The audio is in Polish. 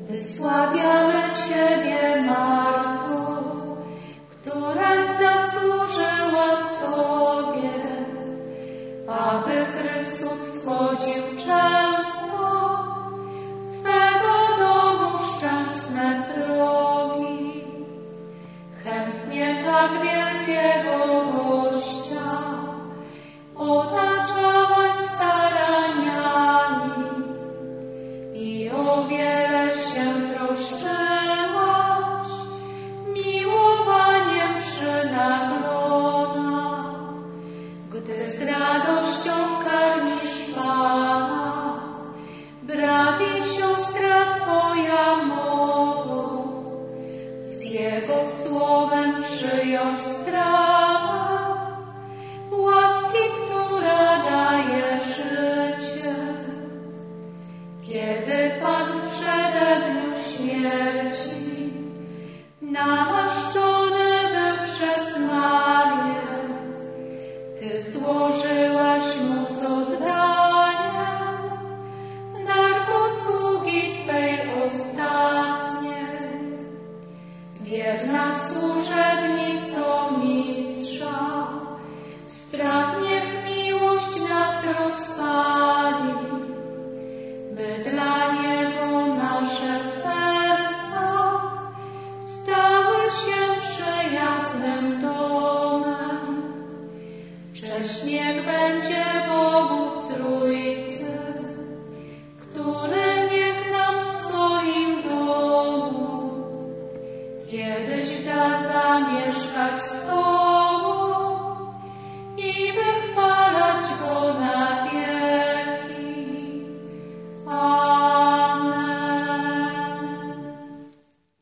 Wysławiamy Ciebie, Marto, któraś zasłużyła sobie, aby Chrystus wchodził często w Twego domu szczęsne progi. Chętnie tak wielkiego gościa otaczałaś staraniami i o wiele się troszczyłaś miłowaniem przynaglona, gdy z radością karmisz Pana, brat i siostra Twoja mogą z Jego słowem przyjąć strawę łaski, która daje życie. Kiedy Pan w przededniu śmierci namaszczony był przez Marię, Ty złożyłaś Mu z oddaniem dar posługi Twej ostatniej. Wierna służebnico Mistrza, strach niech miłość nas rozpali, by dla Niego nasze serca stały się przyjaznym domem. Cześć niech będzie